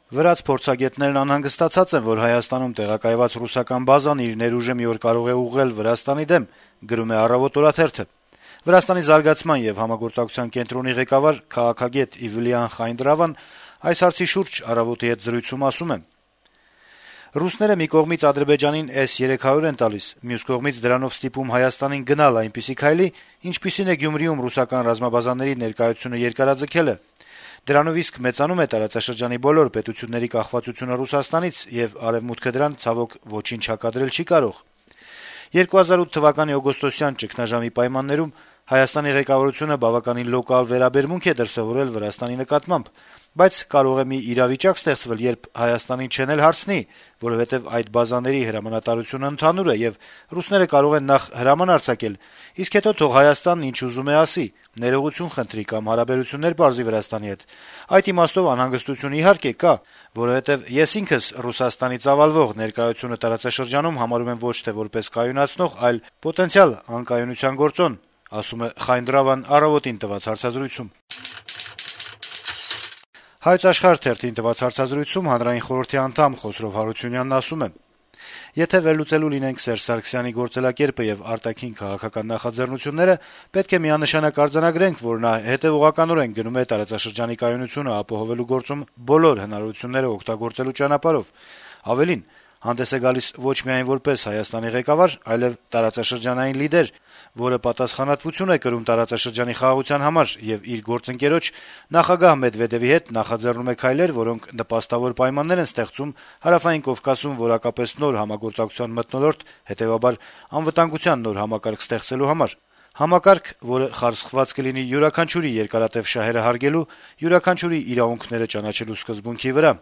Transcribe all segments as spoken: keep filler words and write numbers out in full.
Վրաց փորձագետներն անհանգստացած են, որ Հայաստանում տեղակայված ռուսական բազան իր ներուժը մի օր կարող է ուղղել Վրաստանի դեմ, գրում է «Առավոտ» օրաթերթը։ Վրաստանի զարգացման եւ համագործակցության կենտրոնի ղեկավար քաղաքագետ Իվլիան Խայնդրավան այս հարցի շուրջ «Առավոտ»-ի հետ զրույցում ասում է. «Ռուսները մի կողմից Ադրբեջանին էս երեք հարյուր են տալիս, մյուս կողմից դրանով ստիպում Հայաստանին գնալ այնպիսի քայլի, ինչպիսին է Գյումրիում ռուսական ռազմաբազաների ներկայությունը երկարաձգելը։ Դրանով իսկ մեծանում է տարածաշրջանի բոլոր պետությունների կախվածությունը Ռուսաստանից, եւ Արեւմուտքը դրան, ցավոք, ոչինչ հակադրել չի կարող։ երկու հազար ութ թվականի օգոստոսյան ճգնաժամի պայմաններում Հայաստանի ղեկավարությունը բավականին լոկալ վերաբերմունք է դրսեւորել Վրաստանի նկատմամբ, բայց կարող է մի իրավիճակ ստեղծվել, երբ Հայաստանին չեն էլ հարցնի, որովհետեւ այդ բազաների հրամանատարությունը ընդհանուր է, եւ ռուսները կարող են նախ հրաման արձակել, իսկ հետո թող Հայաստանն ինչ ուզում է ասի, ներողություն խնդրի կամ հարաբերություններ պարզի Վրաստանի հետ։ Այդ իմաստով անհանգստություն իհարկե կա, որովհետեւ ես ինքս Ռուսաստանի ծավալվող ներկայությունը տարածաշրջանում համարում եմ ոչ թե որպես կայունացնող, այլ պոտենցիալ անկայունության գործոն», ասում է Խայնդրավան «Առավոտ»-ին տված հարցազրույցում։ «Հայոց Աշխարհ» թերթին տված հարցազրույցում Հանրային խորհրդի անդամ Խոսրով Հարությունյանն ասում է. «Եթե վերլուծելու լինենք Սերժ Սարգսյանի գործելակերպը եւ արտաքին քաղաքական նախաձեռնությունները, պետք է միանշանակ արձանագրենք, որ նա հետեւողականորեն գնում է տարածաշրջանի կայունությունը ապահովելու գործում բոլոր հնարավորությունները օգտագործելու ճանապարհով։ Ավելին, հանդես է գալիս ոչ միայն որպես Հայաստանի ղեկավար, այլեւ տարածաշրջանային լիդեր, որը պատասխանատվություն է կրում տարածաշրջանի խաղաղության համար եւ իր գործընկերոջ նախագահ Մեդվեդեւի հետ նախաձեռնում է քայլեր, որոնք նպաստավոր պայմաններ են ստեղծում Հարավային Կովկասում որակապես նոր համագործակցության մթնոլորտ, հետեւաբար անվտանգության նոր համակարգ ստեղծելու համար։ Համակարգ, որը խարսխված կլինի յուրաքանչյուրի երկարատեւ շահերը հարգելու, յուրաքանչյուրի իրավունքները ճանաչելու սկզբունքի վրա»։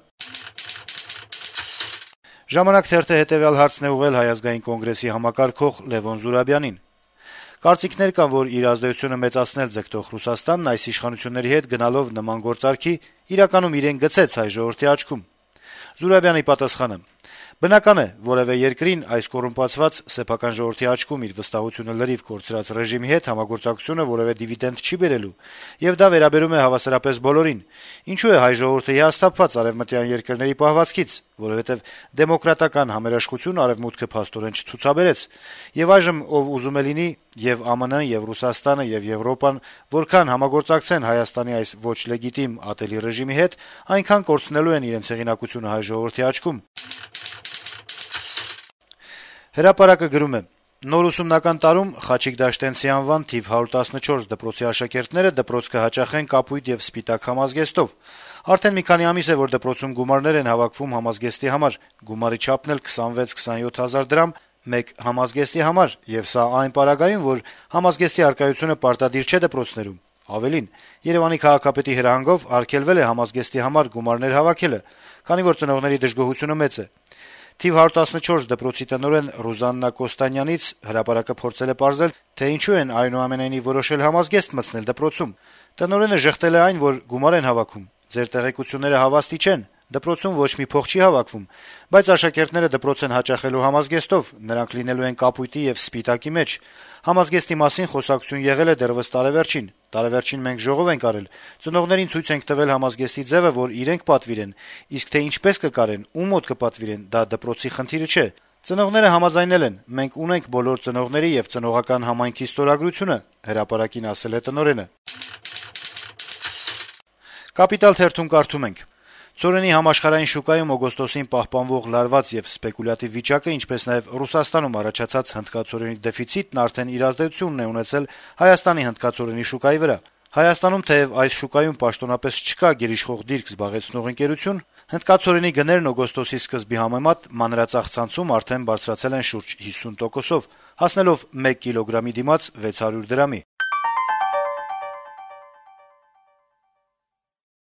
«Ժամանակ» թերթը հետեւյալ հարցն է ուղղել Հայ ազգային կոնգրեսի համակարգող Լեւոն Զուրաբյանին. «Կարծիքներ կան, որ իր ազդեցությունը մեծացնել ձգտող Ռուսաստանն այս իշխանությունների հետ գնալով նման գործարքի իրականում իրեն գցեց հայ ժողովրդի աչքում»։ Զուրաբյանի պատասխանը. «Բնական է, որեւէ երկրին այս կոռումպացված սեփական ժողովրդի աչքում իր վստահությունը լրիվ կորցրած ռեժիմի հետ համագործակցությունը որեւէ դիվիդենդ չի բերելու, եւ դա վերաբերում է հավասարապես բոլորին։ Ինչու է հայ ժողովուրդը հիասթափված արեւմտյան երկրների պահվածքից, որովհետեւ դեմոկրատական համերաշխություն Արեւմուտքը փաստորեն չցուցաբերեց, եւ այժմ ով ուզում է լինի, եւ ԱՄՆ-ն, եւ Ռուսաստանը, եւ Եվրոպան որքան համագործակցեն Հայաստանի այս ոչ լեգիտիմ ատելի ռեժիմի հետ, այնքան կորցնելու են իրենց հեղինակությունը հայ ժողովրդի աչքում»։ «Հրապարակ»-ը գրում է. «Նոր ուսումնական տարում Խաչիկ Դաշտենցի անվան թիվ հարյուր տասնչորս դպրոցի աշակերտները դպրոց կհաճախեն կապույտ եւ սպիտակ համազգեստով։ Արդեն մի քանի ամիս է, որ դպրոցում գումարներ են հավաքվում համազգեստի համար, գումարի չափն էլ քսանվեց քսանյոթ հազար դրամ մեկ համազգեստի համար, եւ սա այն պարագայում, որ համազգեստի առկայությունը պարտադիր չէ դպրոցներում։ Ավելին, Երեւանի քաղաքապետի հրահանգով արգելվել է համազգեստի համար գումարներ հավաքելը, քանի որ ծնողների դժգոհությունը մեծ է։ Թիվ հարյուր տասնչորս դպրոցի տնօրեն Ռուզաննա Կոստանյանից Հրապարակը փորձել է պարզել, թե ինչու են այնուամենայնիվ որոշել համազգեստ մտցնել դպրոցում։ Տնօրենը ժխտել է այն, որ գումար են հավաքում։ Ձեր տեղեկությունները հավաստի չեն, դպրոցում ոչ մի փող չի հավաքվում, բայց աշակերտները դպրոց են հաճախելու համազգեստով, նրանք լինելու են կապույտի եւ սպիտակի մեջ։ Համազգեստի մասին խոսակցություն եղել է դեռևս տարեվերջին։ Տարեվերջին մենք ժողով ենք արել, ծնողներին ցույց ենք տվել համազգեստի ձևը, որ իրենք պատվիրեն, իսկ թե ինչպես կկարեն, ում մոտ կպատվիրեն, դա դպրոցի խնդիրը չէ։ Ծնողները համաձայնել են, մենք ունենք բոլոր ծնողների եւ ծնողական համայնքի ստորագրությունը, հրապարակին ասել է տնօրենը։ Կապիտալ թերթում կարդում ենք. «Ցորենի համաշխարհային շուկայում օգոստոսին պահպանվող լարված եւ սպեկուլյատիվ վիճակը, ինչպես նաեւ Ռուսաստանում առաջացած հնդկացորենի դեֆիցիտն արդեն իր ազդեցությունն է ունեցել Հայաստանի հնդկացորենի շուկայի վրա։ Հայաստանում թեեւ այս շուկայում պաշտոնապես չկա գերիշխող դիրք զբաղեցնող ընկերություն, հնդկացորենի գներն օգոստոսի սկզբի համեմատ մանրածախ ցանցում արդեն բարձրացել են շուրջ հիսուն տոկոսով, հասնելով մեկ կիլոգրամի դիմաց վեց հարյուր դրամի։